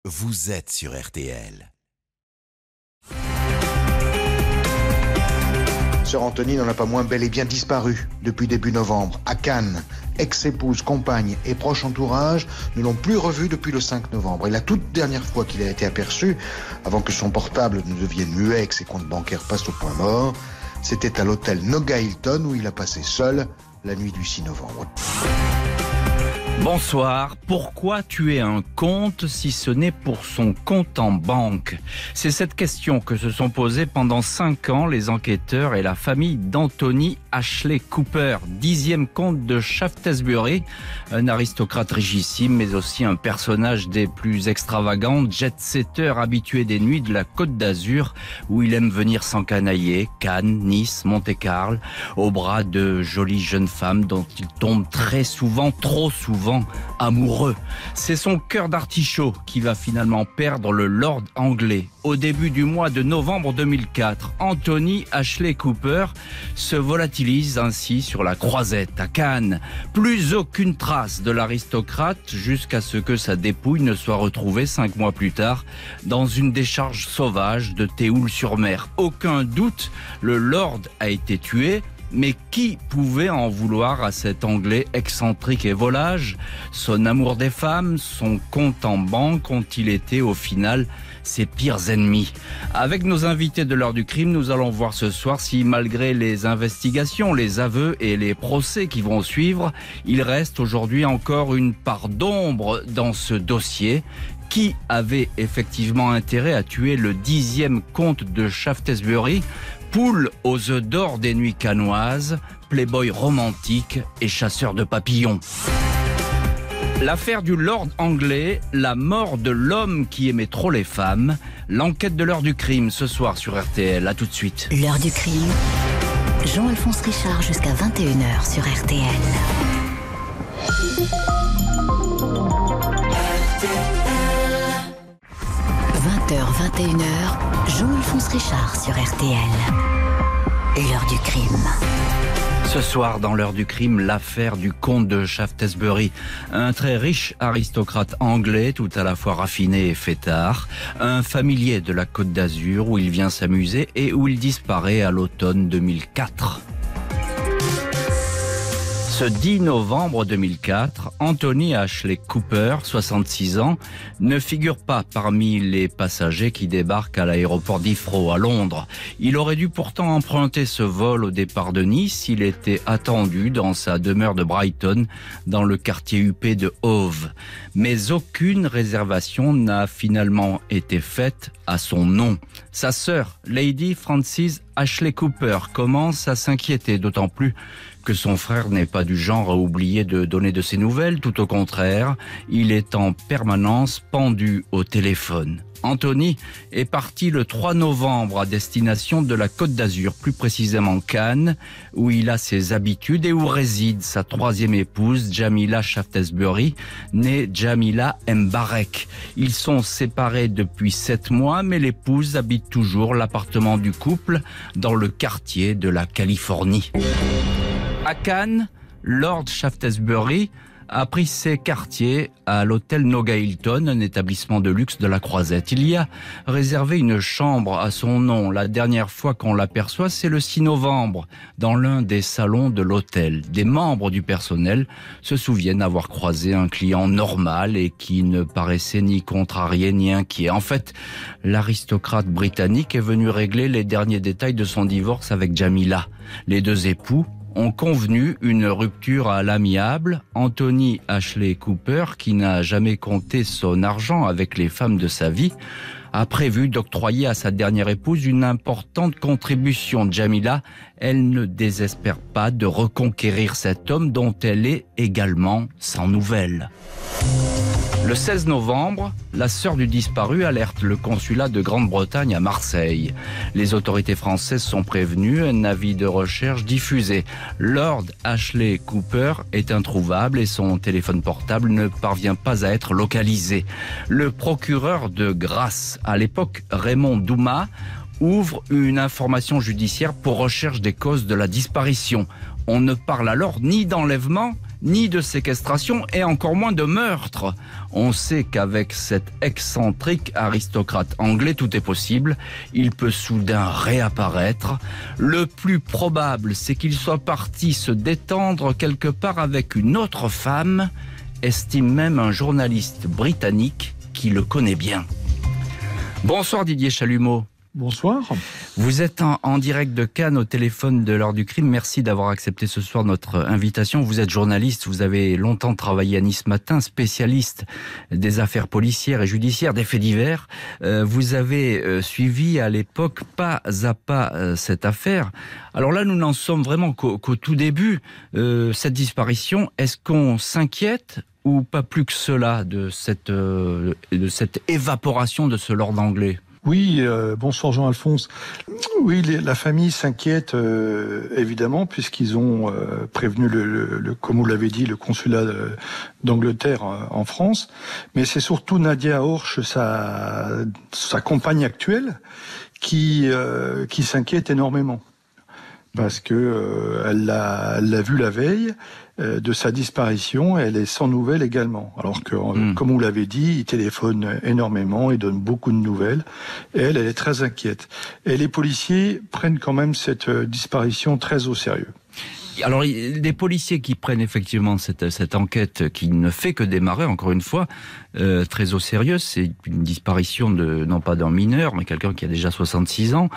vous êtes sur RTL. Sœur Anthony n'en a pas moins bel et bien disparu depuis début novembre. À Cannes, ex-épouse, compagne et proche entourage ne l'ont plus revu depuis le 5 novembre. Et la toute dernière fois qu'il a été aperçu, avant que son portable ne devienne muet et que ses comptes bancaires passent au point mort, c'était à l'hôtel Noga Hilton où il a passé seul la nuit du 6 novembre. Bonsoir. Pourquoi tuer un compte si ce n'est pour son compte en banque ? C'est cette question que se sont posées pendant 5 ans les enquêteurs et la famille d'Anthony Ashley Cooper, 10e comte de Shaftesbury, un aristocrate richissime mais aussi un personnage des plus extravagants, jet-setter habitué des nuits de la Côte d'Azur où il aime venir s'encanailler, Cannes, Nice, Monte-Carlo, au bras de jolies jeunes femmes dont il tombe très souvent, trop souvent, amoureux. C'est son cœur d'artichaut qui va finalement perdre le lord anglais. Au début du mois de novembre 2004, Anthony Ashley Cooper se volatilise ainsi sur la croisette à Cannes. Plus aucune trace de l'aristocrate jusqu'à ce que sa dépouille ne soit retrouvée 5 mois plus tard dans une décharge sauvage de Théoul-sur-Mer. Aucun doute, le lord a été tué. Mais qui pouvait en vouloir à cet Anglais excentrique et volage ? Son amour des femmes, son compte en banque ont-ils été au final ses pires ennemis ? Avec nos invités de l'heure du crime, nous allons voir ce soir si malgré les investigations, les aveux et les procès qui vont suivre, il reste aujourd'hui encore une part d'ombre dans ce dossier. Qui avait effectivement intérêt à tuer le 10e comte de Shaftesbury ? Poule aux œufs d'or des nuits cannoises, playboy romantique et chasseur de papillons. L'affaire du lord anglais, la mort de l'homme qui aimait trop les femmes, l'enquête de l'heure du crime ce soir sur RTL. À tout de suite. L'heure du crime, Jean-Alphonse Richard jusqu'à 21h sur RTL. 20h, 21h, Jean-Alphonse Richard sur RTL. L'heure du crime. Ce soir, dans l'heure du crime, l'affaire du comte de Shaftesbury. Un très riche aristocrate anglais, tout à la fois raffiné et fêtard. Un familier de la Côte d'Azur où il vient s'amuser et où il disparaît à l'automne 2004. Ce 10 novembre 2004, Anthony Ashley Cooper, 66 ans, ne figure pas parmi les passagers qui débarquent à l'aéroport d'Heathrow à Londres. Il aurait dû pourtant emprunter ce vol au départ de Nice. Il était attendu dans sa demeure de Brighton, dans le quartier huppé de Hove. Mais aucune réservation n'a finalement été faite à son nom. Sa sœur, Lady Frances Ashley Cooper, commence à s'inquiéter, d'autant plus que son frère n'est pas du genre à oublier de donner de ses nouvelles. Tout au contraire, il est en permanence pendu au téléphone. Anthony est parti le 3 novembre à destination de la Côte d'Azur, plus précisément Cannes, où il a ses habitudes et où réside sa 3e épouse, Jamila Shaftesbury, née Jamila Mbarek. Ils sont séparés depuis 7 mois, mais l'épouse habite toujours l'appartement du couple dans le quartier de la Californie. À Cannes, Lord Shaftesbury a pris ses quartiers à l'hôtel Noga Hilton, un établissement de luxe de la Croisette. Il y a réservé une chambre à son nom. La dernière fois qu'on l'aperçoit, c'est le 6 novembre, dans l'un des salons de l'hôtel. Des membres du personnel se souviennent avoir croisé un client normal et qui ne paraissait ni contrarié ni inquiet. En fait, l'aristocrate britannique est venu régler les derniers détails de son divorce avec Jamila. Les deux époux ont convenu une rupture à l'amiable. Anthony Ashley Cooper, qui n'a jamais compté son argent avec les femmes de sa vie, a prévu d'octroyer à sa dernière épouse une importante contribution. Jamila, elle ne désespère pas de reconquérir cet homme dont elle est également sans nouvelles. Le 16 novembre, la sœur du disparu alerte le consulat de Grande-Bretagne à Marseille. Les autorités françaises sont prévenues, un avis de recherche diffusé. Lord Ashley Cooper est introuvable et son téléphone portable ne parvient pas à être localisé. Le procureur de Grasse, à l'époque Raymond Douma, ouvre une information judiciaire pour recherche des causes de la disparition. On ne parle alors ni d'enlèvement ni de séquestration et encore moins de meurtre. On sait qu'avec cet excentrique aristocrate anglais, tout est possible. Il peut soudain réapparaître. Le plus probable, c'est qu'il soit parti se détendre quelque part avec une autre femme, estime même un journaliste britannique qui le connaît bien. Bonsoir Didier Chalumeau. Bonsoir. Vous êtes en direct de Cannes au téléphone de l'heure du crime. Merci d'avoir accepté ce soir notre invitation. Vous êtes journaliste, vous avez longtemps travaillé à Nice Matin, spécialiste des affaires policières et judiciaires, des faits divers. Vous avez suivi à l'époque pas à pas cette affaire. Alors là, nous n'en sommes vraiment qu'au tout début. Cette disparition, est-ce qu'on s'inquiète ou pas plus que cela de cette évaporation de ce lord anglais ? Oui, bonsoir Jean-Alphonse. Oui, la famille s'inquiète évidemment puisqu'ils ont prévenu comme vous l'avez dit, le consulat d'Angleterre en France. Mais c'est surtout Nadia Horch, sa compagne actuelle, qui s'inquiète énormément. Parce que elle l'a vu la veille de sa disparition, et elle est sans nouvelles également. Alors que, comme vous l'avez dit, il téléphone énormément, il donne beaucoup de nouvelles, et elle est très inquiète. Et les policiers prennent quand même cette disparition très au sérieux. Alors, les policiers qui prennent effectivement cette enquête qui ne fait que démarrer, encore une fois, très au sérieux, c'est une disparition non pas d'un mineur, mais quelqu'un qui a déjà 66 ans,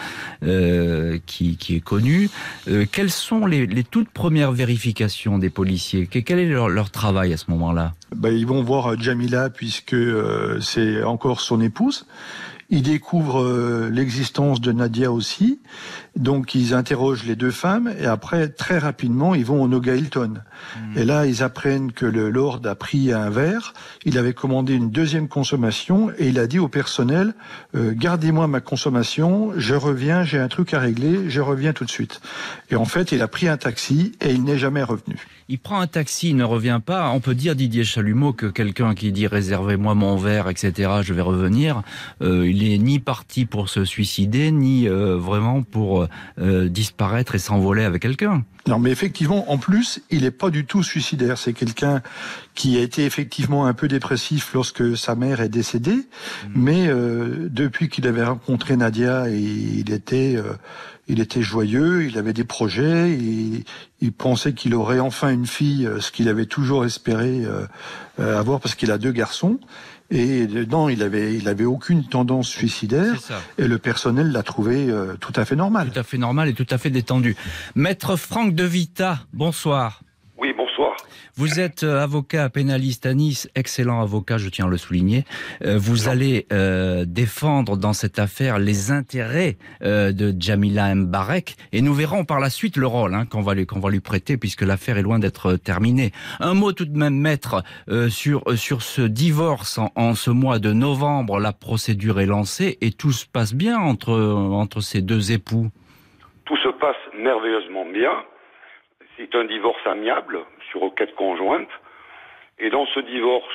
qui est connu. Quelles sont les toutes premières vérifications des policiers ? Quel est leur travail à ce moment-là ? Ils vont voir Jamila, puisque c'est encore son épouse. Ils découvrent l'existence de Nadia aussi, donc ils interrogent les deux femmes, et après, très rapidement, ils vont au Noga Hilton. Et là, ils apprennent que le lord a pris un verre, il avait commandé une deuxième consommation, et il a dit au personnel, gardez-moi ma consommation, je reviens, j'ai un truc à régler, je reviens tout de suite. Et en fait, il a pris un taxi, et il n'est jamais revenu. Il prend un taxi, il ne revient pas. On peut dire, Didier Chalumeau, que quelqu'un qui dit « réservez-moi mon verre, etc., je vais revenir », il est ni parti pour se suicider, ni vraiment pour disparaître et s'envoler avec quelqu'un. Non, mais effectivement, en plus, il n'est pas du tout suicidaire. C'est quelqu'un qui a été effectivement un peu dépressif lorsque sa mère est décédée, mais depuis qu'il avait rencontré Nadia, il était joyeux, il avait des projets, il pensait qu'il aurait enfin une fille, ce qu'il avait toujours espéré avoir, parce qu'il a 2 garçons. Et non, il avait aucune tendance suicidaire, et le personnel l'a trouvé tout à fait normal. Tout à fait normal et tout à fait détendu. Maître Franck De Vita, bonsoir. Oui, bonsoir. Vous êtes avocat pénaliste à Nice, excellent avocat, je tiens à le souligner. Vous allez défendre dans cette affaire les intérêts de Jamila Mbarek, et nous verrons par la suite le rôle qu'on va lui prêter, puisque l'affaire est loin d'être terminée. Un mot tout de même, maître, sur ce divorce en ce mois de novembre. La procédure est lancée et tout se passe bien entre ces deux époux. Tout se passe merveilleusement bien. C'est un divorce amiable sur requête conjointe. Et dans ce divorce,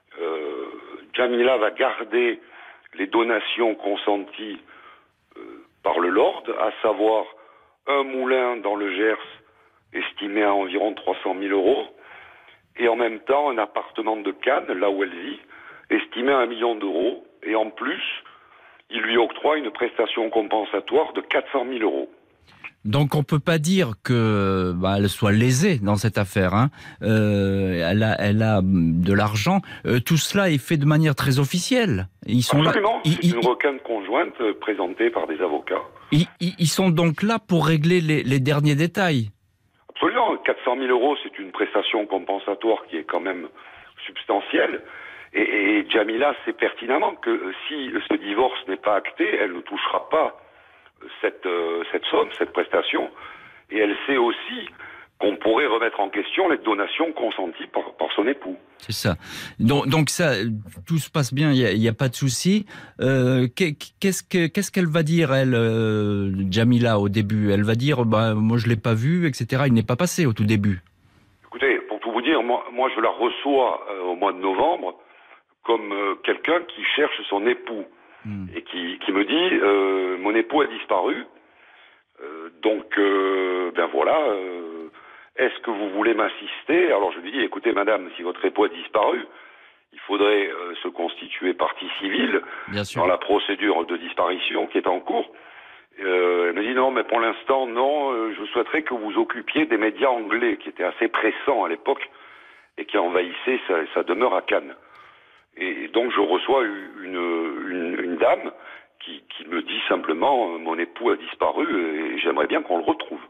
Jamila va garder les donations consenties par le Lord, à savoir un moulin dans le Gers estimé à environ 300 000 €, et en même temps un appartement de Cannes, là où elle vit, estimé à 1 million d'euros. Et en plus, il lui octroie une prestation compensatoire de 400 000 €. Donc on peut pas dire que elle soit lésée dans cette affaire. Elle a de l'argent. Tout cela est fait de manière très officielle. Ils sont absolument. C'est une requête conjointe présentée par des avocats. Ils sont donc là pour régler les derniers détails. Absolument. 400 000 €, c'est une prestation compensatoire qui est quand même substantielle. Et Jamila sait pertinemment que si ce divorce n'est pas acté, elle ne touchera pas cette somme, cette prestation, et elle sait aussi qu'on pourrait remettre en question les donations consenties par son époux. C'est ça. Donc ça, tout se passe bien, il n'y a pas de souci. Qu'est-ce qu'elle va dire, elle, Jamila, au début ? Elle va dire, moi je l'ai pas vu, etc. Il n'est pas passé au tout début. Écoutez, pour tout vous dire, moi je la reçois au mois de novembre comme quelqu'un qui cherche son époux. Et qui me dit mon époux a disparu, donc voilà, est-ce que vous voulez m'assister? Alors je lui dis, écoutez madame, si votre époux a disparu, il faudrait se constituer partie civile dans la procédure de disparition qui est en cours. Elle me dit non, mais pour l'instant non, je souhaiterais que vous occupiez des médias anglais qui étaient assez pressants à l'époque et qui envahissaient sa demeure à Cannes. Et donc je reçois une dame qui me dit simplement mon époux a disparu et j'aimerais bien qu'on le retrouve.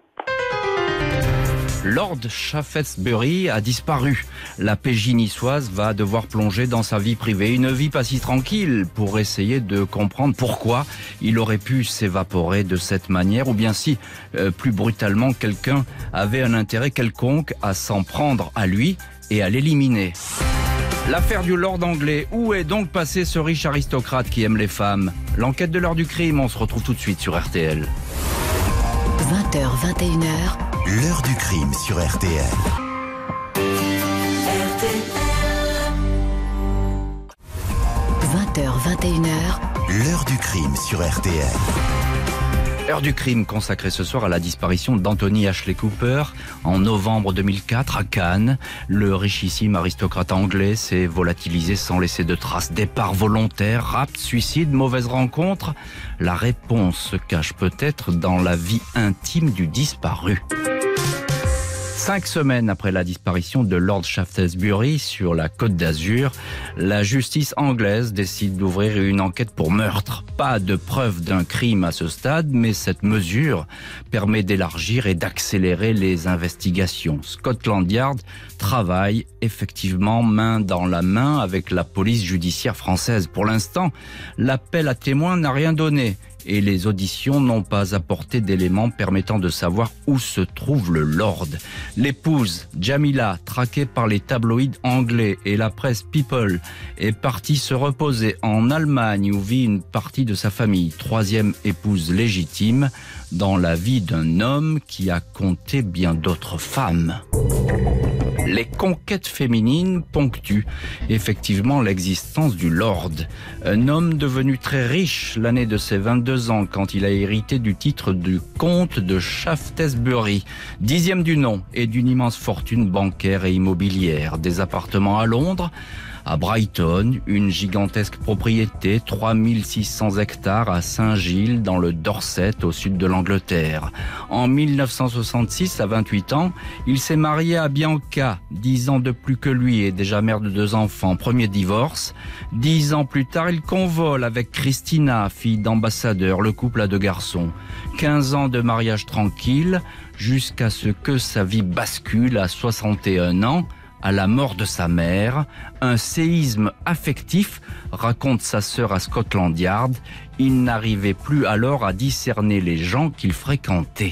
Lord Shaftesbury a disparu. La PJ niçoise va devoir plonger dans sa vie privée, une vie pas si tranquille, pour essayer de comprendre pourquoi il aurait pu s'évaporer de cette manière, ou bien si, plus brutalement, quelqu'un avait un intérêt quelconque à s'en prendre à lui et à l'éliminer. L'affaire du Lord anglais, où est donc passé ce riche aristocrate qui aime les femmes? L'enquête de l'heure du crime, on se retrouve tout de suite sur RTL. 20h, 21h. L'heure du crime sur RTL. 20h, 21h. L'heure du crime sur RTL. Heure du crime consacrée ce soir à la disparition d'Anthony Ashley Cooper en novembre 2004 à Cannes. Le richissime aristocrate anglais s'est volatilisé sans laisser de traces. Départ volontaire, rapt, suicide, mauvaise rencontre. La réponse se cache peut-être dans la vie intime du disparu. 5 semaines après la disparition de Lord Shaftesbury sur la Côte d'Azur, la justice anglaise décide d'ouvrir une enquête pour meurtre. Pas de preuve d'un crime à ce stade, mais cette mesure permet d'élargir et d'accélérer les investigations. Scotland Yard travaille effectivement main dans la main avec la police judiciaire française. Pour l'instant, l'appel à témoins n'a rien donné. Et les auditions n'ont pas apporté d'éléments permettant de savoir où se trouve le Lord. L'épouse, Jamila, traquée par les tabloïds anglais et la presse People, est partie se reposer en Allemagne où vit une partie de sa famille. 3e épouse légitime dans la vie d'un homme qui a compté bien d'autres femmes. Les conquêtes féminines ponctuent effectivement l'existence du Lord. Un homme devenu très riche l'année de ses 22 ans quand il a hérité du titre du comte de Shaftesbury, 10e du nom et d'une immense fortune bancaire et immobilière. Des appartements à Londres, à Brighton, une gigantesque propriété, 3600 hectares à Saint-Gilles, dans le Dorset, au sud de l'Angleterre. En 1966, à 28 ans, il s'est marié à Bianca, 10 ans de plus que lui et déjà mère de 2 enfants. Premier divorce. 10 ans plus tard, il convole avec Christina, fille d'ambassadeur. Le couple a 2 garçons. 15 ans de mariage tranquille, jusqu'à ce que sa vie bascule à 61 ans. À la mort de sa mère, un séisme affectif, raconte sa sœur à Scotland Yard. Il n'arrivait plus alors à discerner les gens qu'il fréquentait.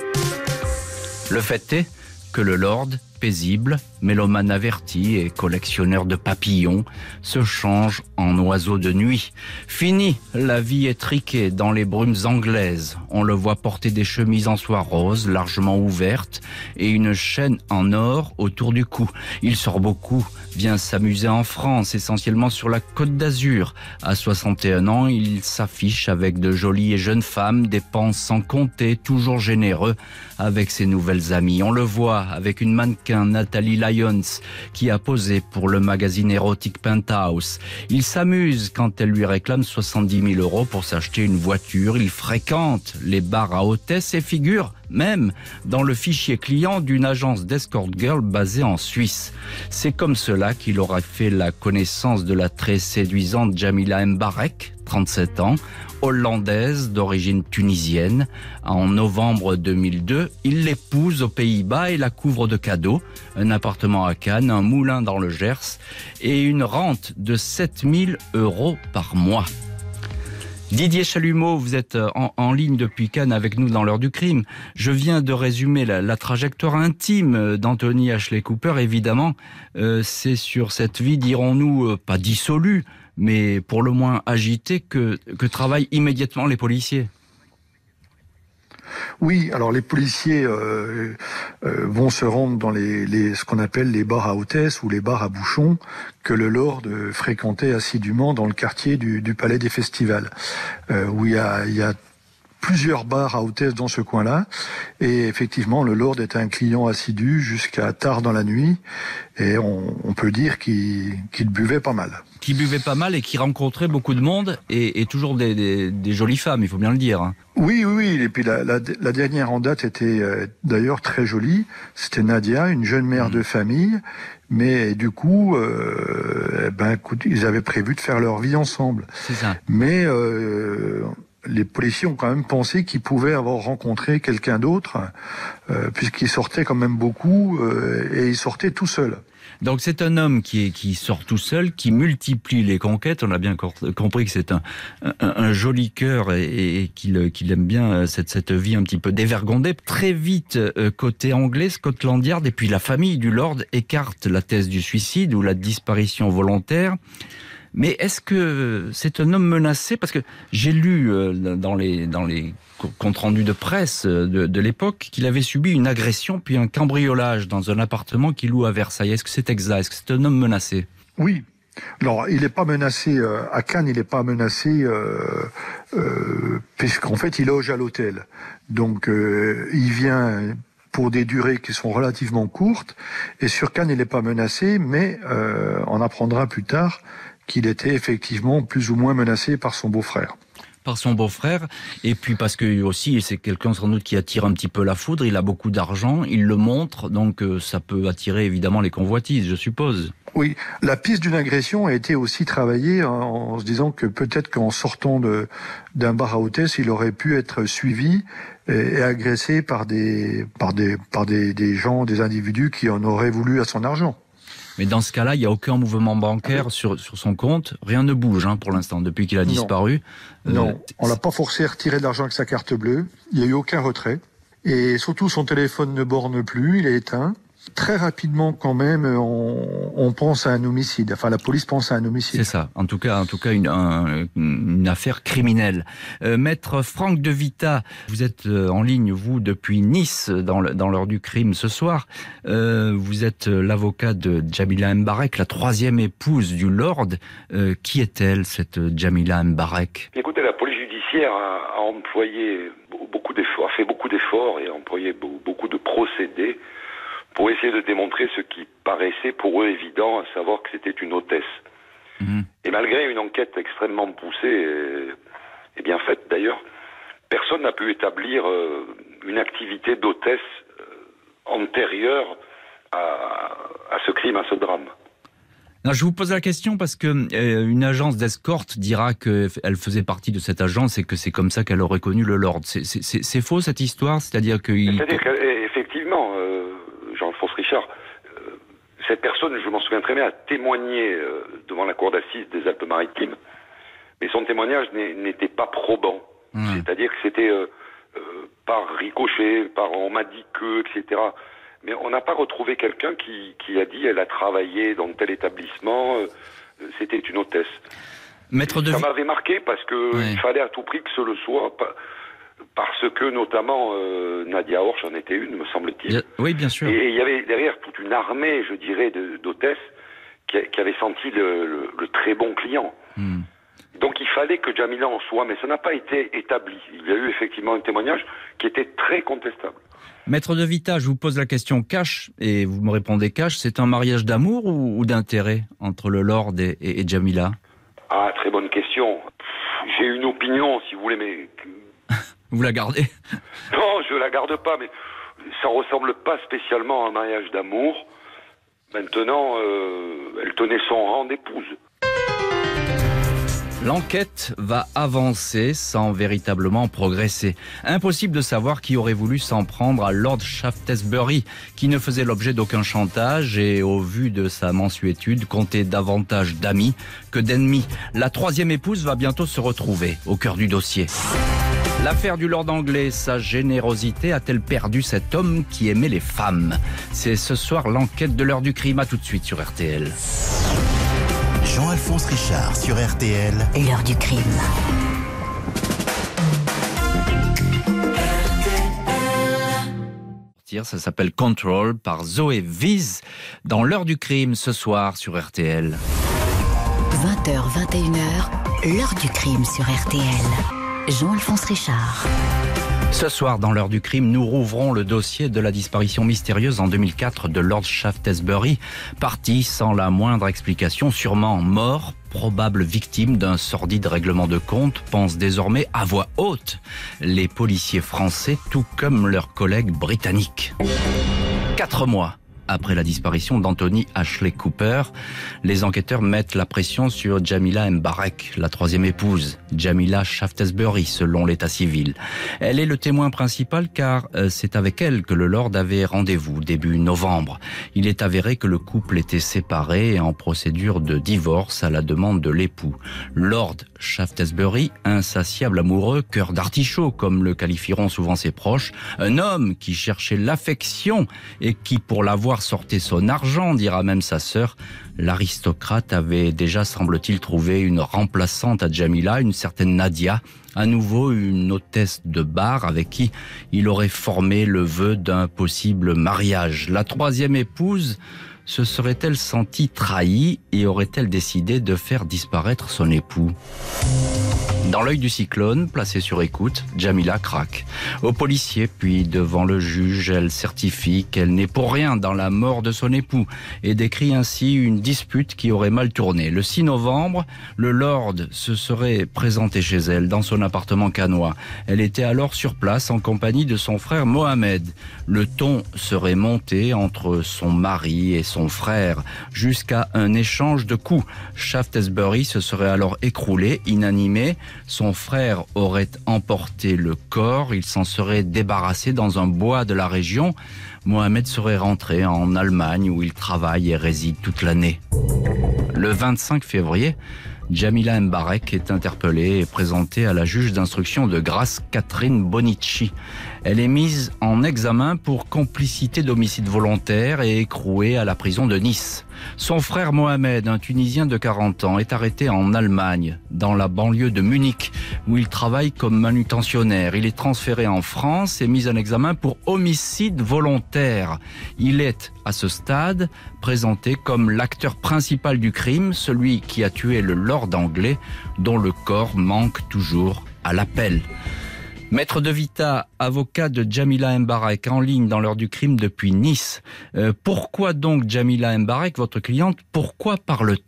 Le fait est que le Lord, paisible, mélomane averti et collectionneur de papillons, se change en oiseau de nuit. Fini la vie étriquée dans les brumes anglaises. On le voit porter des chemises en soie rose, largement ouvertes, et une chaîne en or autour du cou. Il sort beaucoup, vient s'amuser en France, essentiellement sur la Côte d'Azur. À 61 ans, il s'affiche avec de jolies et jeunes femmes, dépense sans compter, toujours généreux avec ses nouvelles amies. On le voit avec une mannequin, Nathalie Lyons, qui a posé pour le magazine érotique Penthouse. Il s'amuse quand elle lui réclame 70 000 € pour s'acheter une voiture. Il fréquente les bars à hôtesses et figure même dans le fichier client d'une agence d'escort girl basée en Suisse. C'est comme cela qu'il aura fait la connaissance de la très séduisante Jamila Mbarek, 37 ans, hollandaise d'origine tunisienne. En novembre 2002, il l'épouse aux Pays-Bas et la couvre de cadeaux, un appartement à Cannes, un moulin dans le Gers et une rente de 7 000 € par mois. Didier Chalumeau, vous êtes en ligne depuis Cannes avec nous dans l'heure du crime. Je viens de résumer la trajectoire intime d'Anthony Ashley Cooper. Évidemment, c'est sur cette vie, dirons-nous, pas dissolue, mais pour le moins agitée, que travaillent immédiatement les policiers. Oui, alors les policiers vont se rendre dans ce qu'on appelle les bars à hôtesses ou les bars à bouchons que le Lord fréquentait assidûment dans le quartier du Palais des Festivals, où il y a plusieurs bars à hôtesse dans ce coin-là. Et effectivement, le Lord était un client assidu jusqu'à tard dans la nuit. Et on peut dire qu'il buvait pas mal. Qui buvait pas mal et qui rencontrait beaucoup de monde et toujours des jolies femmes, il faut bien le dire. Oui. Et puis la dernière en date était d'ailleurs très jolie. C'était Nadia, une jeune mère de famille. Mais du coup, écoute, ils avaient prévu de faire leur vie ensemble. C'est ça. Mais les policiers ont quand même pensé qu'ils pouvaient avoir rencontré quelqu'un d'autre, puisqu'ils sortaient quand même beaucoup et ils sortaient tout seuls. Donc c'est un homme qui sort tout seul, qui multiplie les conquêtes. On a bien compris que c'est un joli cœur et qu'il aime bien cette vie un petit peu dévergondée. Très vite, côté anglais, Scotland Yard et puis la famille du Lord écarte la thèse du suicide ou la disparition volontaire. Mais est-ce que c'est un homme menacé? Parce que j'ai lu dans les comptes rendus de presse de l'époque qu'il avait subi une agression puis un cambriolage dans un appartement qu'il loue à Versailles. Est-ce que c'est exact? Est-ce que c'est un homme menacé? Oui. Alors, il n'est pas menacé à Cannes, il n'est pas menacé puisqu'en fait, il loge à l'hôtel. Donc, il vient pour des durées qui sont relativement courtes. Et sur Cannes, il n'est pas menacé, mais on apprendra plus tard qu'il était effectivement plus ou moins menacé par son beau-frère. Par son beau-frère, et puis parce que aussi c'est quelqu'un sans doute qui attire un petit peu la foudre, il a beaucoup d'argent, il le montre, donc ça peut attirer évidemment les convoitises, je suppose. Oui, la piste d'une agression a été aussi travaillée en se disant que peut-être qu'en sortant d'un bar à hôtesse, il aurait pu être suivi et agressé par des gens, des individus qui en auraient voulu à son argent. Mais dans ce cas-là, il n'y a aucun mouvement bancaire sur son compte. Rien ne bouge pour l'instant, depuis qu'il a disparu. Non, on l'a pas forcé à retirer de l'argent avec sa carte bleue. Il n'y a eu aucun retrait. Et surtout, son téléphone ne borne plus, il est éteint. Très rapidement, quand même, on pense à un homicide. Enfin, la police pense à un homicide. C'est ça. En tout cas, une affaire criminelle. Maître Franck De Vita, vous êtes en ligne, vous, depuis Nice, dans l'heure du crime ce soir. Vous êtes l'avocat de Jamila Mbarek, la troisième épouse du Lord. Qui est-elle, cette Jamila Mbarek? Écoutez, la police judiciaire a employé beaucoup d'efforts, a fait beaucoup d'efforts et a employé beaucoup de procédés pour essayer de démontrer ce qui paraissait pour eux évident, à savoir que c'était une hôtesse. Et malgré une enquête extrêmement poussée et bien faite d'ailleurs, personne n'a pu établir une activité d'hôtesse antérieure à ce crime, à ce drame. Non, je vous pose la question parce que une agence d'escorte dira qu'elle faisait partie de cette agence et que c'est comme ça qu'elle aurait connu le Lord. C'est faux cette histoire? C'est-à-dire qu'effectivement, Jean-Alphonse Richard, cette personne, je m'en souviens très bien, a témoigné devant la cour d'assises des Alpes-Maritimes, mais son témoignage n'était pas probant. C'est-à-dire que c'était par ricochet, par on m'a dit que, etc. Mais on n'a pas retrouvé quelqu'un qui a dit elle a travaillé dans tel établissement, c'était une hôtesse. Ça m'avait marqué parce que il fallait à tout prix que ce le soit, parce que notamment Nadia Horch en était une, me semble-t-il. Oui, bien sûr. Et il y avait derrière toute une armée, je dirais, d'hôtesses qui avait senti le très bon client. Donc il fallait que Jamila en soit, mais ça n'a pas été établi. Il y a eu effectivement un témoignage qui était très contestable. Maître De Vita, je vous pose la question cash, et vous me répondez cash. C'est un mariage d'amour ou d'intérêt entre le Lord et Jamila? Ah, très bonne question. J'ai une opinion, si vous voulez, mais... Vous la gardez? Non, je la garde pas, mais ça ressemble pas spécialement à un mariage d'amour. Maintenant, elle tenait son rang d'épouse. L'enquête va avancer sans véritablement progresser. Impossible de savoir qui aurait voulu s'en prendre à Lord Shaftesbury, qui ne faisait l'objet d'aucun chantage et, au vu de sa mansuétude, comptait davantage d'amis que d'ennemis. La troisième épouse va bientôt se retrouver au cœur du dossier. L'affaire du Lord anglais, sa générosité a-t-elle perdu cet homme qui aimait les femmes? C'est ce soir l'enquête de l'heure du crime. À tout de suite sur RTL. Jean-Alphonse Richard sur RTL. L'heure du crime. Ça s'appelle Control par Zoé Wies dans l'heure du crime ce soir sur RTL. 20h, 21h, l'heure du crime sur RTL. Jean-Alphonse Richard. Ce soir, dans l'heure du crime, nous rouvrons le dossier de la disparition mystérieuse en 2004 de Lord Shaftesbury, parti sans la moindre explication, sûrement mort, probable victime d'un sordide règlement de compte, pensent désormais à voix haute les policiers français, tout comme leurs collègues britanniques. 4 mois après la disparition d'Anthony Ashley Cooper, les enquêteurs mettent la pression sur Jamila Mbarek, la troisième épouse, Jamila Shaftesbury, selon l'état civil. Elle est le témoin principal car c'est avec elle que le Lord avait rendez-vous début novembre. Il est avéré que le couple était séparé et en procédure de divorce à la demande de l'époux. Lord Shaftesbury, insatiable amoureux, cœur d'artichaut, comme le qualifieront souvent ses proches, un homme qui cherchait l'affection et qui, pour l'avoir, sortait son argent, dira même sa sœur. L'aristocrate avait déjà, semble-t-il, trouvé une remplaçante à Jamila, une certaine Nadia, à nouveau une hôtesse de bar avec qui il aurait formé le vœu d'un possible mariage. La troisième épouse se serait-elle sentie trahie et aurait-elle décidé de faire disparaître son époux ? Dans l'œil du cyclone, placée sur écoute, Jamila craque. Au policier, puis devant le juge, elle certifie qu'elle n'est pour rien dans la mort de son époux et décrit ainsi une dispute qui aurait mal tourné. Le 6 novembre, le Lord se serait présenté chez elle dans son appartement cannois. Elle était alors sur place en compagnie de son frère Mohamed. Le ton serait monté entre son mari et son frère jusqu'à un échange de coups. Shaftesbury se serait alors écroulé, inanimé. Son frère aurait emporté le corps, il s'en serait débarrassé dans un bois de la région. Mohamed serait rentré en Allemagne où il travaille et réside toute l'année. Le 25 février, Jamila Mbarek est interpellée et présentée à la juge d'instruction de Grasse, Catherine Bonici. Elle est mise en examen pour complicité d'homicide volontaire et écrouée à la prison de Nice. Son frère Mohamed, un Tunisien de 40 ans, est arrêté en Allemagne, dans la banlieue de Munich, où il travaille comme manutentionnaire. Il est transféré en France et mis en examen pour homicide volontaire. Il est, à ce stade, présenté comme l'acteur principal du crime, celui qui a tué le Lord anglais, dont le corps manque toujours à l'appel. Maître De Vita, avocat de Jamila Mbarek, en ligne dans l'heure du crime depuis Nice. Pourquoi donc Jamila Mbarek, votre cliente, pourquoi parle-t-elle ?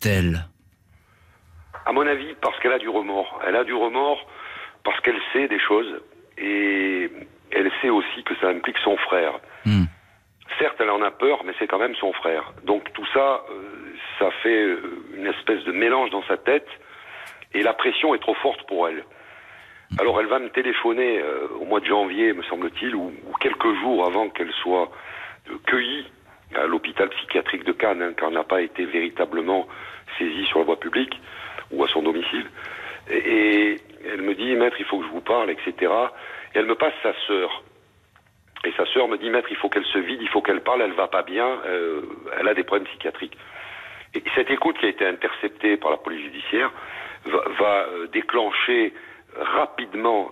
À mon avis, parce qu'elle a du remords. Elle a du remords parce qu'elle sait des choses et elle sait aussi que ça implique son frère. Certes, elle en a peur, mais c'est quand même son frère. Donc tout ça, ça fait une espèce de mélange dans sa tête et la pression est trop forte pour elle. Alors elle va me téléphoner au mois de janvier, me semble-t-il, ou quelques jours avant qu'elle soit cueillie à l'hôpital psychiatrique de Cannes, car elle n'a pas été véritablement saisie sur la voie publique ou à son domicile. Et elle me dit, maître, il faut que je vous parle, etc. Et elle me passe sa sœur. Et sa sœur me dit, maître, il faut qu'elle se vide, il faut qu'elle parle, elle va pas bien, elle a des problèmes psychiatriques. Et cette écoute qui a été interceptée par la police judiciaire va déclencher rapidement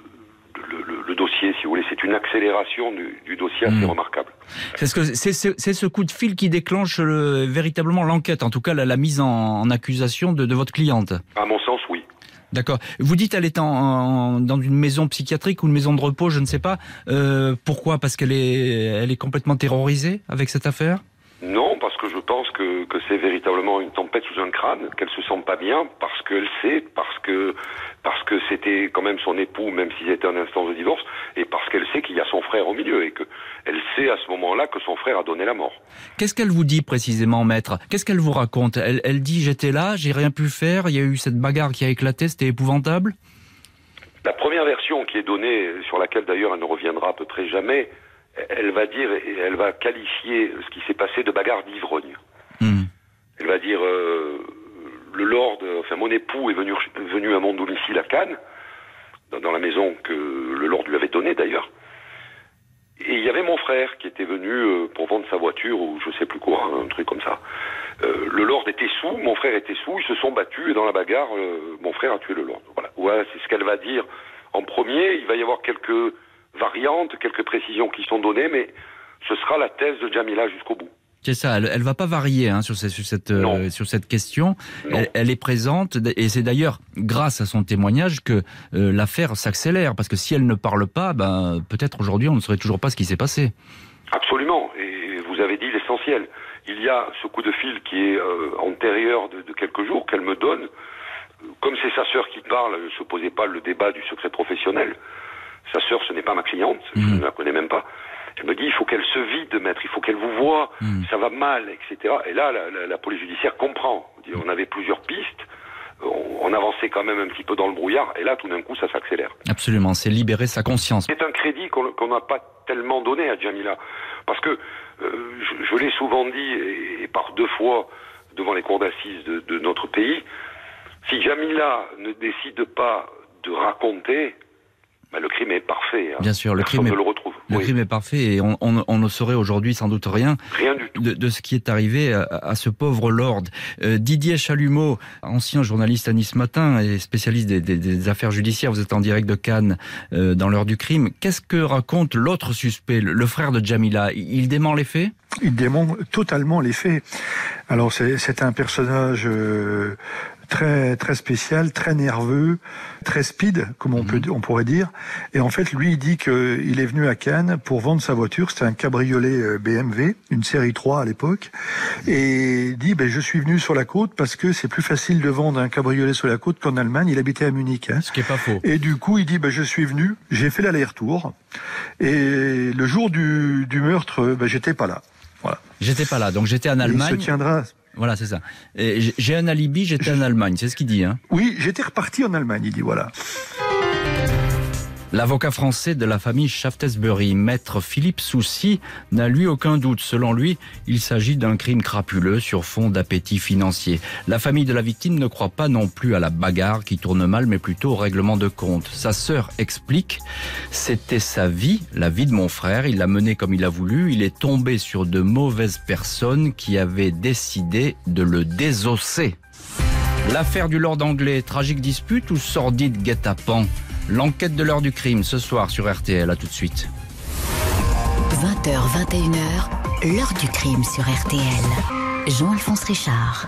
le dossier, si vous voulez. C'est une accélération du dossier assez remarquable. C'est ce coup de fil qui déclenche véritablement l'enquête, en tout cas la mise en accusation de votre cliente. À mon sens, oui. D'accord. Vous dites qu'elle est dans une maison psychiatrique ou une maison de repos, je ne sais pas. Pourquoi ? Parce qu'elle est complètement terrorisée avec cette affaire ? Non, parce que je pense que c'est véritablement une tempête sous un crâne, qu'elle se sent pas bien, parce qu'elle sait, parce que c'était quand même son époux, même s'il était en instance de divorce, et parce qu'elle sait qu'il y a son frère au milieu, et qu'elle sait à ce moment-là que son frère a donné la mort. Qu'est-ce qu'elle vous dit précisément, maître ? Qu'est-ce qu'elle vous raconte ? Elle dit « j'étais là, j'ai rien pu faire, il y a eu cette bagarre qui a éclaté, c'était épouvantable ». La première version qui est donnée, sur laquelle d'ailleurs elle ne reviendra à peu près jamais, elle va dire, elle va qualifier ce qui s'est passé de bagarre d'ivrogne. Elle va dire, le Lord, enfin mon époux est venu à mon domicile à Cannes, dans la maison que le Lord lui avait donnée d'ailleurs. Et il y avait mon frère qui était venu pour vendre sa voiture ou je sais plus quoi, un truc comme ça. Le Lord était sous, mon frère était sous, ils se sont battus et dans la bagarre, mon frère a tué le Lord. Voilà, c'est ce qu'elle va dire en premier. Il va y avoir quelques variantes, quelques précisions qui sont données, mais ce sera la thèse de Jamila jusqu'au bout. C'est ça, elle va pas varier sur cette question. Elle est présente, et c'est d'ailleurs grâce à son témoignage que l'affaire s'accélère, parce que si elle ne parle pas, peut-être aujourd'hui on ne saurait toujours pas ce qui s'est passé. Absolument, et vous avez dit l'essentiel. Il y a ce coup de fil qui est antérieur de quelques jours qu'elle me donne. Comme c'est sa sœur qui parle, ne se posait pas le débat du secret professionnel. Sa sœur, ce n'est pas ma cliente, je ne la connais même pas. Elle me dit, il faut qu'elle se vide, maître, il faut qu'elle vous voie, ça va mal, etc. Et là, la police judiciaire comprend. On avait plusieurs pistes, on avançait quand même un petit peu dans le brouillard, et là, tout d'un coup, ça s'accélère. Absolument, c'est libérer sa conscience. C'est un crédit qu'on n'a pas tellement donné à Djamila, parce que, je l'ai souvent dit, et par 2 fois, devant les cours d'assises de notre pays, si Djamila ne décide pas de raconter, le crime est parfait. Bien sûr, le crime est parfait, et on ne saurait aujourd'hui sans doute rien du tout de ce qui est arrivé à ce pauvre lord. Didier Chalumeau, ancien journaliste à Nice Matin et spécialiste des affaires judiciaires, vous êtes en direct de Cannes dans l'heure du crime. Qu'est-ce que raconte l'autre suspect, le frère de Djamila? Il dément les faits? Il dément totalement les faits. Alors c'est un personnage très très spécial, très nerveux, très speed, comme on pourrait dire. Et en fait, lui, il dit qu'il est venu à Cannes pour vendre sa voiture. C'était un cabriolet BMW, une série 3 à l'époque. Et il dit, je suis venu sur la côte parce que c'est plus facile de vendre un cabriolet sur la côte qu'en Allemagne. Il habitait à Munich. Ce qui est pas faux. Et du coup, il dit, je suis venu, j'ai fait l'aller-retour. Et le jour du meurtre, j'étais pas là. Voilà. J'étais pas là, donc j'étais en Allemagne. Il se tiendra. Voilà, c'est ça. Et j'ai un alibi, j'étais en Allemagne, c'est ce qu'il dit. Oui, j'étais reparti en Allemagne, il dit, voilà. L'avocat français de la famille Shaftesbury, maître Philippe Soucy, n'a lui aucun doute. Selon lui, il s'agit d'un crime crapuleux sur fond d'appétit financier. La famille de la victime ne croit pas non plus à la bagarre qui tourne mal, mais plutôt au règlement de compte. Sa sœur explique, c'était sa vie, la vie de mon frère, il l'a menée comme il a voulu, il est tombé sur de mauvaises personnes qui avaient décidé de le désosser. L'affaire du lord anglais, tragique dispute ou sordide guet-apens? L'enquête de l'heure du crime ce soir sur RTL, à tout de suite. 20h, 21h, l'heure du crime sur RTL. Jean-Alphonse Richard.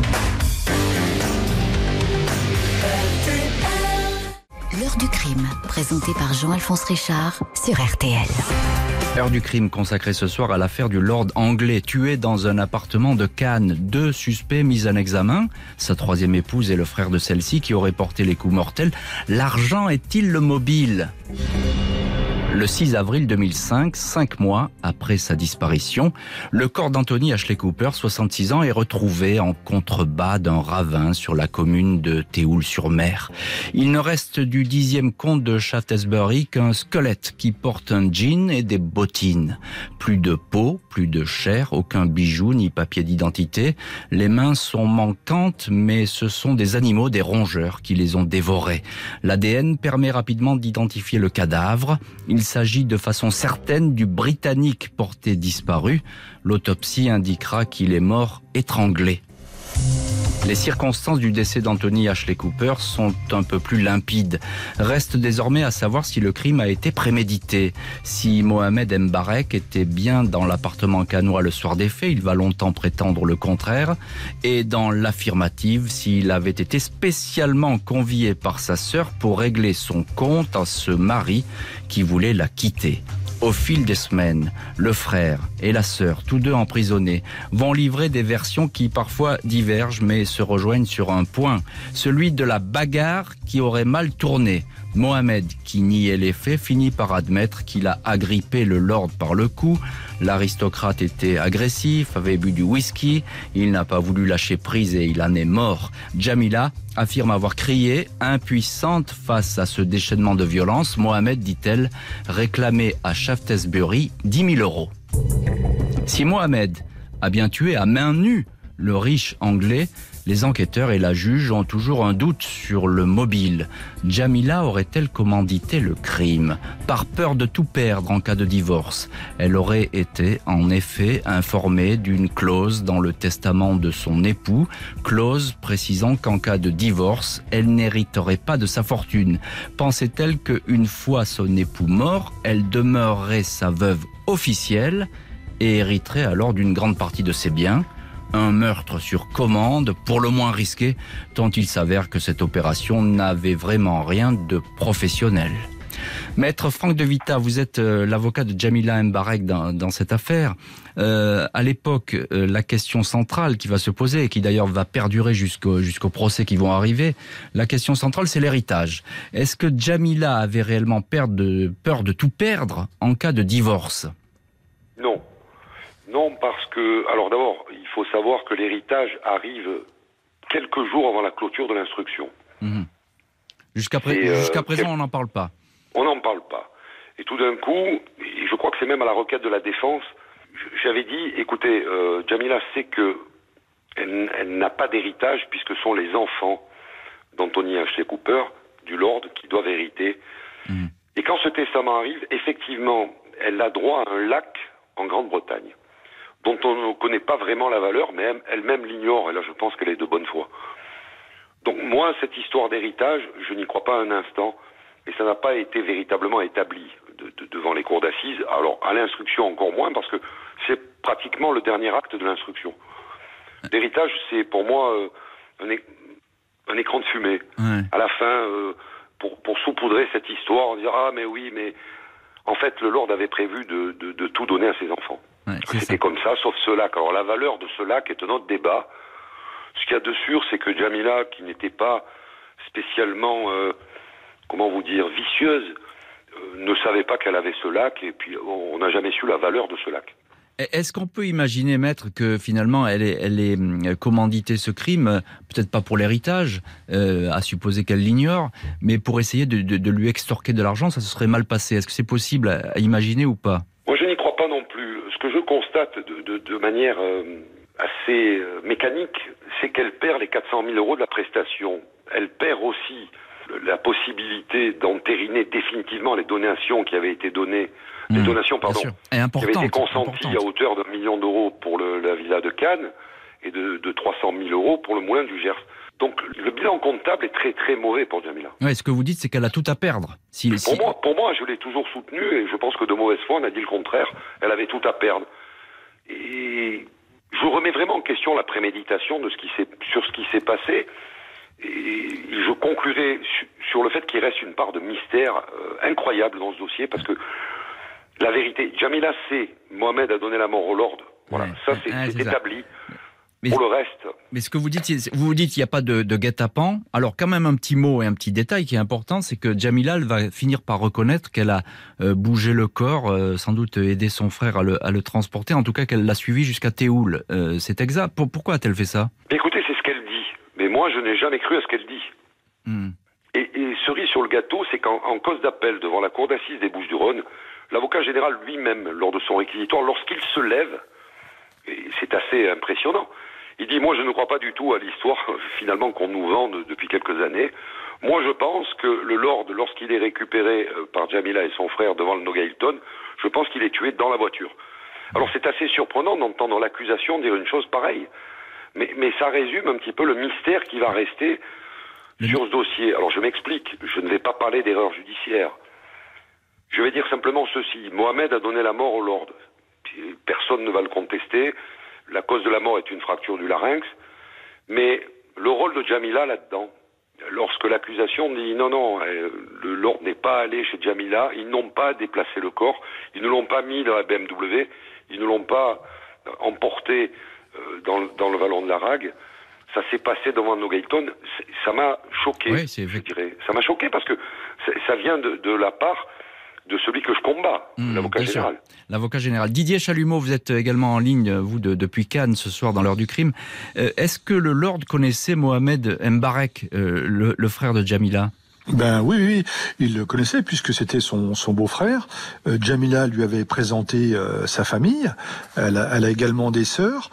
L'heure du crime, présentée par Jean-Alphonse Richard sur RTL. L'heure du crime consacrée ce soir à l'affaire du lord anglais tué dans un appartement de Cannes. 2 suspects mis en examen, sa 3e épouse et le frère de celle-ci qui aurait porté les coups mortels. L'argent est-il le mobile ? Le 6 avril 2005, 5 mois après sa disparition, le corps d'Anthony Ashley Cooper, 66 ans, est retrouvé en contrebas d'un ravin sur la commune de Théoul-sur-Mer. Il ne reste du 10e comte de Shaftesbury qu'un squelette qui porte un jean et des bottines. Plus de peau, plus de chair, aucun bijou ni papier d'identité. Les mains sont manquantes, mais ce sont des animaux, des rongeurs qui les ont dévorés. L'ADN permet rapidement d'identifier le cadavre. Il s'agit de façon certaine du Britannique porté disparu. L'autopsie indiquera qu'il est mort étranglé. Les circonstances du décès d'Anthony Ashley Cooper sont un peu plus limpides. Reste désormais à savoir si le crime a été prémédité. Si Mohamed Mbarek était bien dans l'appartement cannois le soir des faits, il va longtemps prétendre le contraire. Et dans l'affirmative, s'il avait été spécialement convié par sa sœur pour régler son compte à ce mari qui voulait la quitter. Au fil des semaines, le frère et la sœur, tous deux emprisonnés, vont livrer des versions qui parfois divergent mais se rejoignent sur un point, celui de la bagarre qui aurait mal tourné. Mohamed, qui niait les faits, finit par admettre qu'il a agrippé le lord par le cou. L'aristocrate était agressif, avait bu du whisky, il n'a pas voulu lâcher prise et il en est mort. Djamila affirme avoir crié, impuissante face à ce déchaînement de violence. Mohamed, dit-elle, réclamait à Shaftesbury 10 000 €. Si Mohamed a bien tué à main nue le riche anglais, les enquêteurs et la juge ont toujours un doute sur le mobile. Djamila aurait-elle commandité le crime ? Par peur de tout perdre en cas de divorce, elle aurait été en effet informée d'une clause dans le testament de son époux, clause précisant qu'en cas de divorce, elle n'hériterait pas de sa fortune. Pensait-elle qu'une fois son époux mort, elle demeurerait sa veuve officielle ? et hériterait alors d'une grande partie de ses biens. Un meurtre sur commande, pour le moins risqué, tant il s'avère que cette opération n'avait vraiment rien de professionnel. Maître Franck de Vita, vous êtes l'avocat de Djamila Mbarek dans cette affaire. À l'époque, la question centrale qui va se poser, et qui d'ailleurs va perdurer jusqu'au procès qui vont arriver, la question centrale, c'est l'héritage. Est-ce que Djamila avait réellement peur de tout perdre en cas de divorce ? Non. Non, parce que... Alors d'abord, il faut savoir que l'héritage arrive quelques jours avant la clôture de l'instruction. Mmh. Jusqu'à présent, on n'en parle pas. On n'en parle pas. Et tout d'un coup, et je crois que c'est même à la requête de la défense, j'avais dit, écoutez, Djamila sait que elle n'a pas d'héritage puisque ce sont les enfants d'Anthony Ashley Cooper, du Lord, qui doivent hériter. Mmh. Et quand ce testament arrive, effectivement, elle a droit à un lac en Grande-Bretagne, dont on ne connaît pas vraiment la valeur, mais elle-même l'ignore, et là je pense qu'elle est de bonne foi. Donc moi, cette histoire d'héritage, je n'y crois pas un instant, et ça n'a pas été véritablement établi devant les cours d'assises. Alors, à l'instruction encore moins, parce que c'est pratiquement le dernier acte de l'instruction. L'héritage, c'est pour moi un écran de fumée. Ouais. À la fin, pour saupoudrer cette histoire, on dira « Ah, mais oui, mais en fait, le Lord avait prévu de tout donner à ses enfants. Ouais, » C'était comme ça, sauf ce lac. Alors, la valeur de ce lac est un autre débat. Ce qu'il y a de sûr, c'est que Djamila, qui n'était pas spécialement... comment vous dire, vicieuse, ne savait pas qu'elle avait ce lac, et puis on n'a jamais su la valeur de ce lac. Est-ce qu'on peut imaginer, maître, que finalement elle ait commandité ce crime, peut-être pas pour l'héritage, à supposer qu'elle l'ignore, mais pour essayer de lui extorquer de l'argent, ça se serait mal passé. Est-ce que c'est possible à imaginer ou pas ? Moi je n'y crois pas non plus. Ce que je constate de manière assez mécanique, c'est qu'elle perd les 400 000 euros de la prestation. Elle perd aussi la possibilité d'entériner définitivement les donations qui avaient été données, les donations, pardon, qui avaient été consenties à hauteur d'1 million d'euros pour la villa de Cannes et de 300 000 euros pour le moulin du Gers. Donc le bilan comptable est très très mauvais pour Djamila. Ouais, ce que vous dites, c'est qu'elle a tout à perdre. Pour moi, je l'ai toujours soutenue, et je pense que de mauvaise foi, on a dit le contraire. Elle avait tout à perdre. Et je remets vraiment en question la préméditation sur ce qui s'est passé. Et je conclurai sur le fait qu'il reste une part de mystère incroyable dans ce dossier, parce que la vérité, Djamila sait, Mohamed a donné la mort au Lord. Voilà, ça c'est établi. Mais, pour le reste... Mais ce que vous dites, vous dites qu'il n'y a pas de guet-apens. Alors quand même un petit mot et un petit détail qui est important, c'est que Djamila va finir par reconnaître qu'elle a bougé le corps, sans doute aidé son frère à le transporter, en tout cas qu'elle l'a suivi jusqu'à Théoul. C'est exact. Pourquoi a-t-elle fait ça ? Écoutez, c'est ce qu'elle dit. Mais moi, je n'ai jamais cru à ce qu'elle dit. Et cerise sur le gâteau, c'est qu'en cause d'appel devant la cour d'assises des Bouches-du-Rhône, l'avocat général lui-même, lors de son réquisitoire, lorsqu'il se lève, et c'est assez impressionnant, il dit « Moi, je ne crois pas du tout à l'histoire, finalement, qu'on nous vend depuis quelques années. Moi, je pense que le Lord, lorsqu'il est récupéré par Djamila et son frère devant le Noga Hilton, je pense qu'il est tué dans la voiture. » Alors, c'est assez surprenant d'entendre l'accusation dire une chose pareille. Mais ça résume un petit peu le mystère qui va rester sur ce dossier. Alors je m'explique, je ne vais pas parler d'erreur judiciaire. Je vais dire simplement ceci. Mohamed a donné la mort au Lord. Personne ne va le contester. La cause de la mort est une fracture du larynx. Mais le rôle de Djamila là-dedans, lorsque l'accusation dit non, le Lord n'est pas allé chez Djamila, ils n'ont pas déplacé le corps, ils ne l'ont pas mis dans la BMW, ils ne l'ont pas emporté dans le vallon de la Rague, ça s'est passé devant Noga Hilton. Ça m'a choqué, je dirais. Ça m'a choqué parce que ça vient de la part de celui que je combats, l'avocat général. L'avocat général. Didier Chalumeau, vous êtes également en ligne, vous, depuis Cannes, ce soir, dans l'heure du crime. Est-ce que le Lord connaissait Mohamed Mbarek, le frère de Djamila ? Ben oui, il le connaissait puisque c'était son beau-frère. Djamila lui avait présenté sa famille. Elle a également des sœurs.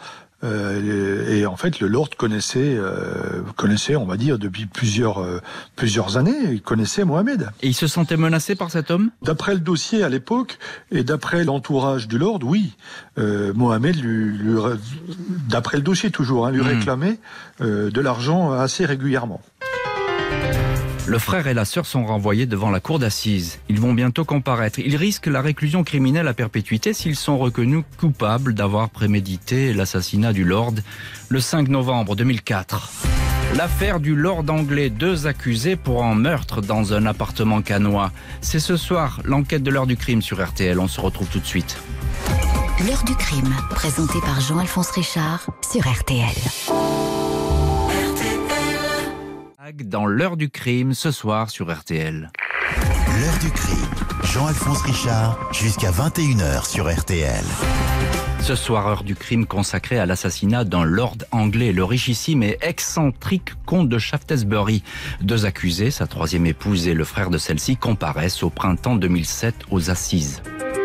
Et en fait, le Lord connaissait, on va dire, depuis plusieurs années. Il connaissait Mohamed. Et il se sentait menacé par cet homme ? D'après le dossier à l'époque et d'après l'entourage du Lord, oui. Mohamed, d'après le dossier toujours, lui réclamait de l'argent assez régulièrement. Le frère et la sœur sont renvoyés devant la cour d'assises. Ils vont bientôt comparaître. Ils risquent la réclusion criminelle à perpétuité s'ils sont reconnus coupables d'avoir prémédité l'assassinat du Lord le 5 novembre 2004. L'affaire du Lord anglais, 2 accusés pour un meurtre dans un appartement cannois. C'est ce soir, l'enquête de l'heure du crime sur RTL. On se retrouve tout de suite. L'heure du crime, présentée par Jean-Alphonse Richard sur RTL. Dans l'heure du crime, ce soir sur RTL. L'heure du crime, Jean-Alphonse Richard, jusqu'à 21h sur RTL. Ce soir, heure du crime consacrée à l'assassinat d'un lord anglais, le richissime et excentrique comte de Shaftesbury. 2 accusés, sa 3e épouse et le frère de celle-ci, comparaissent au printemps 2007 aux assises.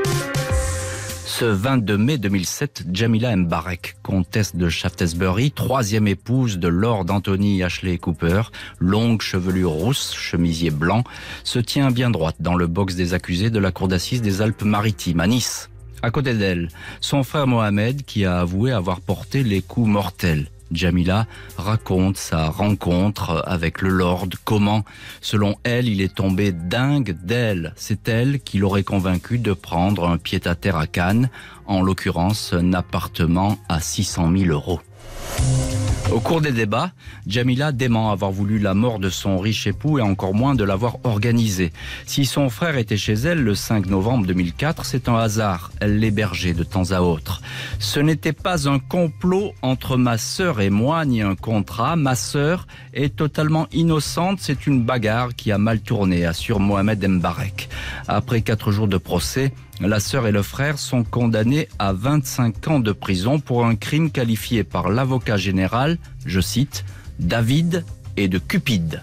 Ce 22 mai 2007, Jamila Mbarek, comtesse de Shaftesbury, 3e épouse de Lord Anthony Ashley Cooper, longue chevelure rousse, chemisier blanc, se tient bien droite dans le box des accusés de la cour d'assises des Alpes-Maritimes à Nice. À côté d'elle, son frère Mohamed qui a avoué avoir porté les coups mortels. Jamila raconte sa rencontre avec le Lord, comment, selon elle, il est tombé dingue d'elle. C'est elle qui l'aurait convaincu de prendre un pied-à-terre à Cannes, en l'occurrence un appartement à 600 000 €. Au cours des débats, Jamila dément avoir voulu la mort de son riche époux et encore moins de l'avoir organisé. Si son frère était chez elle le 5 novembre 2004, c'est un hasard. Elle l'hébergeait de temps à autre. Ce n'était pas un complot entre ma sœur et moi, ni un contrat. Ma sœur est totalement innocente. C'est une bagarre qui a mal tourné, assure Mohamed Mbarek. Après 4 jours de procès, la sœur et le frère sont condamnés à 25 ans de prison pour un crime qualifié par l'avocat général, je cite, David et de Cupide.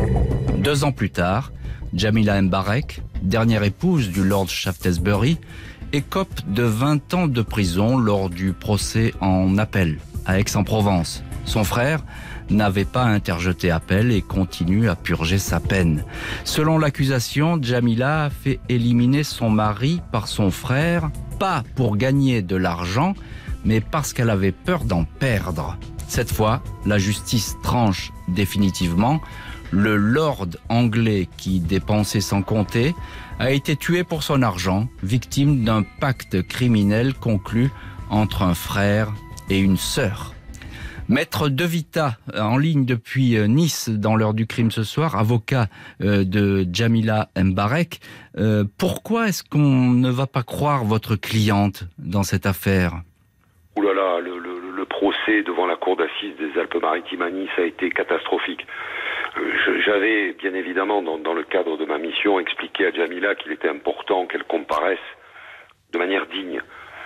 2 ans plus tard, Jamila Mbarek, dernière épouse du Lord Shaftesbury, écope de 20 ans de prison lors du procès en appel à Aix-en-Provence. Son frère n'avait pas interjeté appel et continue à purger sa peine. Selon l'accusation, Jamila a fait éliminer son mari par son frère, pas pour gagner de l'argent, mais parce qu'elle avait peur d'en perdre. Cette fois, la justice tranche définitivement. Le lord anglais qui dépensait sans compter a été tué pour son argent, victime d'un pacte criminel conclu entre un frère et une sœur. Maître De Vita, en ligne depuis Nice, dans l'heure du crime ce soir, avocat de Jamila Mbarek. Pourquoi est-ce qu'on ne va pas croire votre cliente dans cette affaire ? Ouh là là, le procès devant la cour d'assises des Alpes-Maritimes à Nice a été catastrophique. J'avais, bien évidemment, dans le cadre de ma mission, expliqué à Jamila qu'il était important qu'elle comparaisse de manière digne.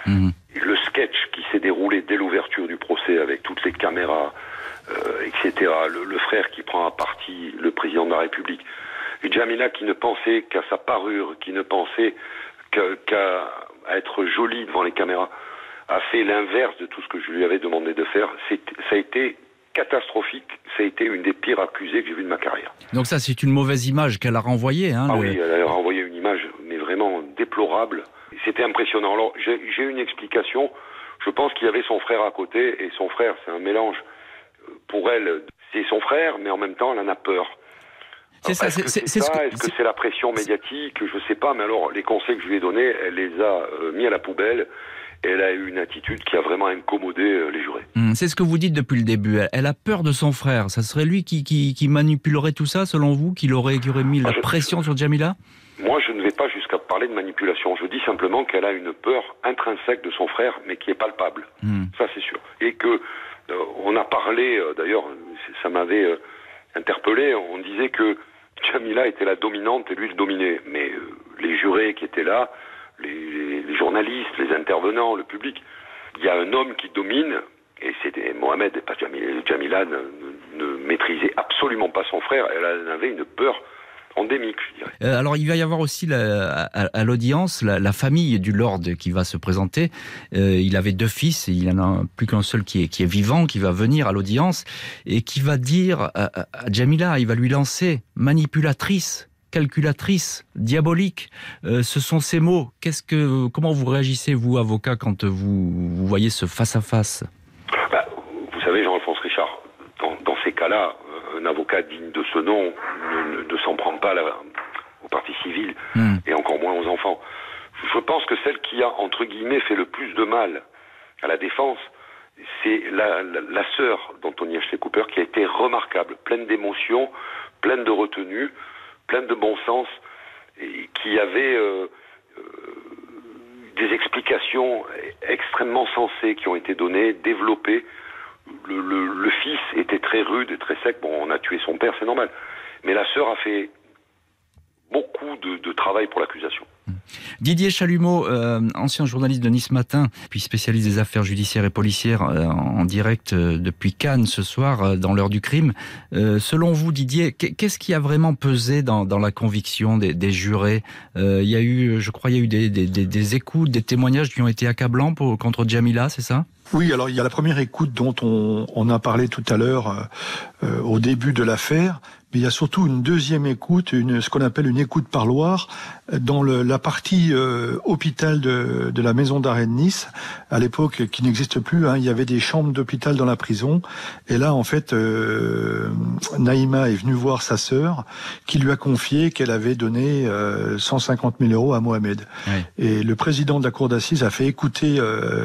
Le sketch qui s'est déroulé dès l'ouverture du procès avec toutes les caméras, etc. Le frère qui prend à partie le président de la République. Et Jamila qui ne pensait qu'à sa parure, qui ne pensait qu'à être jolie devant les caméras, a fait l'inverse de tout ce que je lui avais demandé de faire. Ça a été catastrophique. Ça a été une des pires accusées que j'ai vues de ma carrière. Donc ça, c'est une mauvaise image qu'elle a renvoyée. Oui, elle a renvoyé une image, mais vraiment déplorable. C'était impressionnant. Alors, j'ai une explication. Je pense qu'il y avait son frère à côté, et son frère, c'est un mélange. Pour elle, c'est son frère, mais en même temps, elle en a peur. C'est ça, Est-ce que c'est la pression médiatique ? Je sais pas, mais alors, les conseils que je lui ai donnés, elle les a mis à la poubelle, et elle a eu une attitude qui a vraiment incommodé les jurés. C'est ce que vous dites depuis le début. Elle a peur de son frère. Ça serait lui qui manipulerait tout ça, selon vous, qui aurait mis la pression sur Jamila ? Moi, je ne vais pas jusqu'à parler de manipulation. Je dis simplement qu'elle a une peur intrinsèque de son frère, mais qui est palpable. Ça, c'est sûr. Et que on a parlé, d'ailleurs, ça m'avait interpellé, on disait que Jamila était la dominante et lui le dominait. Mais les jurés qui étaient là, les journalistes, les intervenants, le public, il y a un homme qui domine, et c'était Mohamed, pas Jamila. Jamila ne maîtrisait absolument pas son frère, elle en avait une peur endémique, je dirais. Alors, il va y avoir aussi à l'audience la famille du Lord qui va se présenter. Il avait 2 fils, et il en a plus qu'un seul qui est vivant, qui va venir à l'audience et qui va dire à Jamila, il va lui lancer manipulatrice, calculatrice, diabolique. Ce sont ces mots. Comment vous réagissez, vous, avocat, quand vous voyez ce face-à-face ? Vous savez, Jean-Alphonse Richard, dans ces cas-là, un avocat digne de ce nom ne s'en prend pas aux parties civiles, et encore moins aux enfants. Je pense que celle qui a, entre guillemets, fait le plus de mal à la défense, c'est la sœur d'Anthony Ashley Cooper, qui a été remarquable, pleine d'émotions, pleine de retenue, pleine de bon sens, et qui avait des explications extrêmement sensées qui ont été données, développées. Le fils était très rude et très sec. Bon, on a tué son père, c'est normal. Mais la sœur a fait beaucoup de travail pour l'accusation. Didier Chalumeau, ancien journaliste de Nice Matin, puis spécialiste des affaires judiciaires et policières, en direct depuis Cannes ce soir, dans l'heure du crime. Selon vous, Didier, qu'est-ce qui a vraiment pesé dans la conviction des jurés ? Il y a eu, je crois, des écoutes, des témoignages qui ont été accablants contre Djamila, c'est ça ? Oui, alors il y a la première écoute dont on a parlé tout à l'heure au début de l'affaire, mais il y a surtout une deuxième écoute, ce qu'on appelle une écoute parloir, dans la partie hôpital de la maison d'arrêt de Nice, à l'époque qui n'existe plus. Il y avait des chambres d'hôpital dans la prison, et là en fait Naïma est venue voir sa sœur, qui lui a confié qu'elle avait donné 150 000 € à Mohamed. Oui. Et le président de la cour d'assises a fait écouter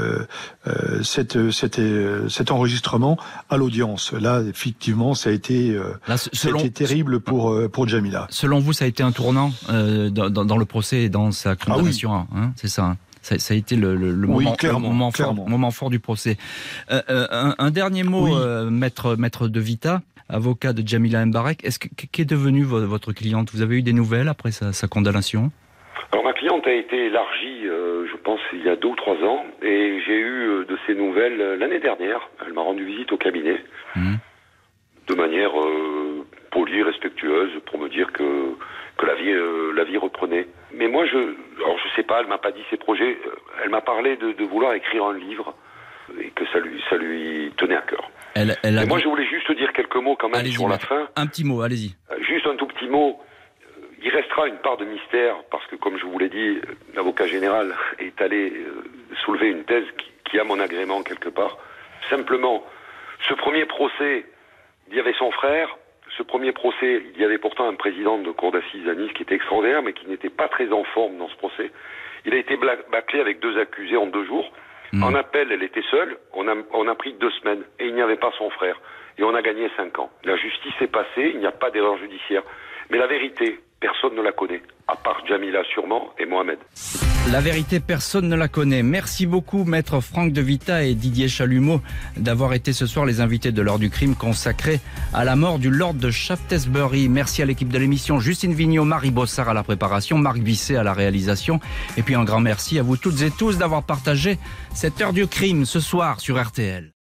cet enregistrement à l'audience. Là, effectivement, ça a été terrible pour Djamila. Selon vous, ça a été un tournant dans le procès et dans sa condamnation, hein, c'est ça, hein. Ça a été le moment fort du procès. Un dernier mot, maître De Vita, avocat de Djamila Mbarek. Qu'est devenue votre cliente ? Vous avez eu des nouvelles après sa condamnation ? Alors ma cliente a été élargie, je pense, il y a 2 ou 3 ans, et j'ai eu de ses nouvelles l'année dernière. Elle m'a rendu visite au cabinet, de manière polie, respectueuse, pour me dire que la vie reprenait. Mais moi, je sais pas, elle m'a pas dit ses projets. Elle m'a parlé de vouloir écrire un livre et que ça lui tenait à cœur. Moi, je voulais juste dire quelques mots quand même sur la fin. Un petit mot, allez-y. Juste un tout petit mot. Il restera une part de mystère parce que, comme je vous l'ai dit, l'avocat général est allé soulever une thèse qui a mon agrément quelque part. Simplement, ce premier procès, il y avait son frère. Ce premier procès, il y avait pourtant un président de cour d'assises à Nice qui était extraordinaire, mais qui n'était pas très en forme dans ce procès. Il a été bâclé avec 2 accusés en 2 jours. En appel, elle était seule. On a pris 2 semaines et il n'y avait pas son frère. Et on a gagné 5 ans. La justice est passée, il n'y a pas d'erreur judiciaire. Mais la vérité, personne ne la connaît, à part Djamila sûrement et Mohamed. La vérité, personne ne la connaît. Merci beaucoup, maître Franck De Vita et Didier Chalumeau, d'avoir été ce soir les invités de l'heure du crime consacrée à la mort du Lord de Shaftesbury. Merci à l'équipe de l'émission, Justine Vignot, Marie Bossard à la préparation, Marc Bisset à la réalisation. Et puis un grand merci à vous toutes et tous d'avoir partagé cette heure du crime ce soir sur RTL.